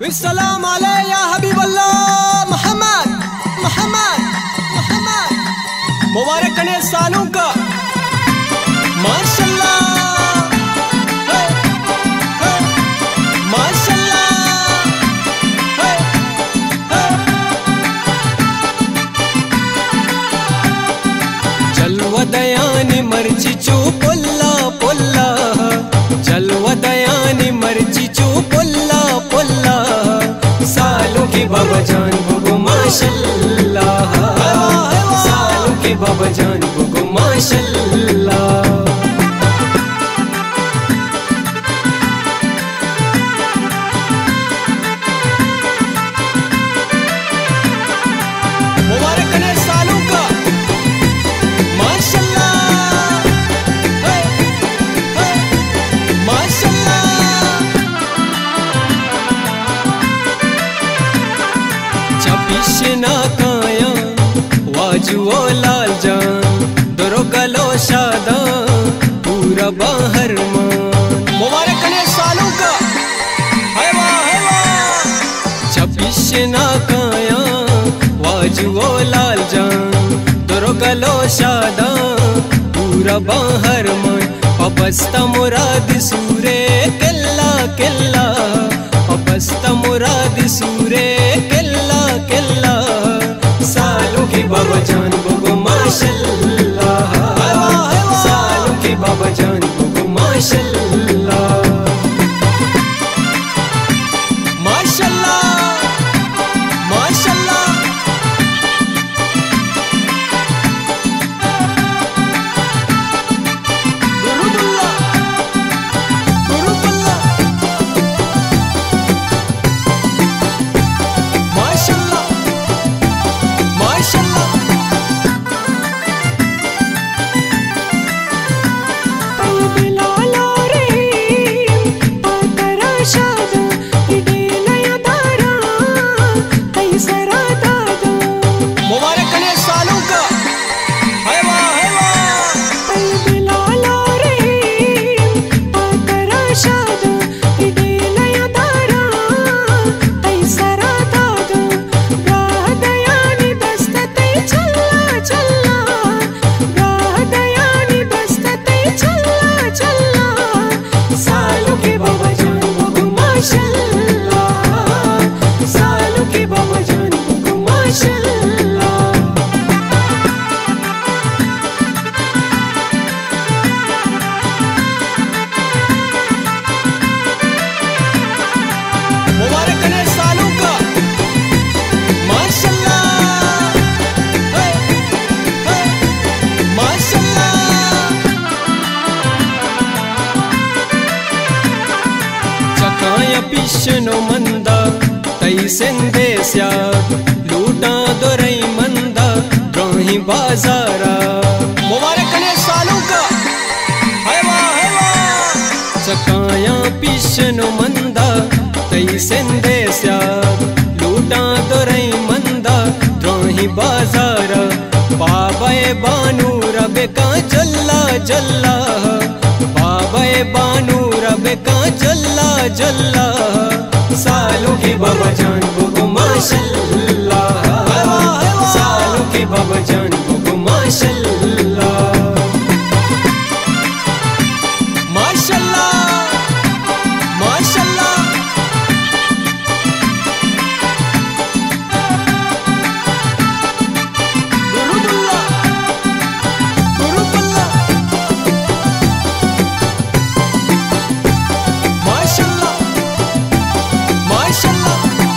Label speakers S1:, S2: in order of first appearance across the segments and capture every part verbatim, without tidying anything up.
S1: बिस्सलाम अलैह या हबीबल्लाह मोहम्मद मोहम्मद मोहम्मद। मुबारक कने सालों का माशाल्लाह माशाल्लाह। चलव दयानी मर्जी चू पुल्ला पुल्ला, चलव दयानी मर्जी चू पुल्ला पुल्ला। सालों के बाबा जान बुगु माशाल्लाह, सालों के बाबा जान बुगु माशाल्लाह। छब्बीसना काया वाजुओ लाल जान, दरो गलो शादा पूरा बाहर मान। मुबारक कने सालों का है वाह है वाह। छब्बीसना काया वाजुओ लाल जान, दरो गलो शादा पूरा बाहर मान। अबस्ता मुराद सूरे किल्ला किल्ला, अबस्ता मुराद सूरे किल्ला किल्ला। सालों के बाबा जान बुगु माशाल्लाह, सालों के बाबा जान बुगु माशाल्लाह माशाल्लाह माशाल्लाह। गुरुबल्ला गुरुबल्ला माशाल्लाह माशाल्लाह। मुबारक कने सालों का है वाह है वाह। सालों के बाबा जान बुगु माशाल्लाह, सालों के बाबा जान बुगु माशाल्लाह। मुबारक कने सालों का माशाल्लाह है है माशाल्लाह। चकाया पिशनो मंदा तई संदेशा, लूटा दोरई मंदा द्रोही बाजारा। मुबारक कने सालों का है वाह है वाह। चकाया पिशनो मंदा तई संदेशा, लूटा दोरई मंदा द्रोही बाजारा। बाबाए बानू रबे का जल्ला जल्ला, बाबाए बानू रबे का जल्ला जल्ला। सालों के बाबा जान बुगु माशाल्लाह, सालों के बाबा जान बुगु माशाल्लाह माशाल्लाह माशाल्लाह। गुरुबल्ला गुरुबल्ला माशाल्लाह माशाल्लाह।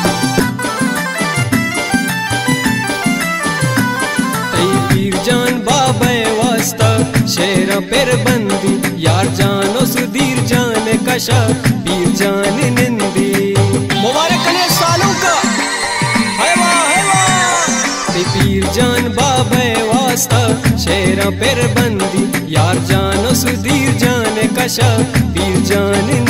S1: तई पीर जान बाबे वास्ता शेर पेर बंदी, यार जानो सुधीर जान कशा पीर जान निंदी। मुबारक कने सालों का है वाह है वाह। तई पीर जान बाबे वास्ता शेर पेर बंदी, यार जानो सुधीर जान कशा पीर जान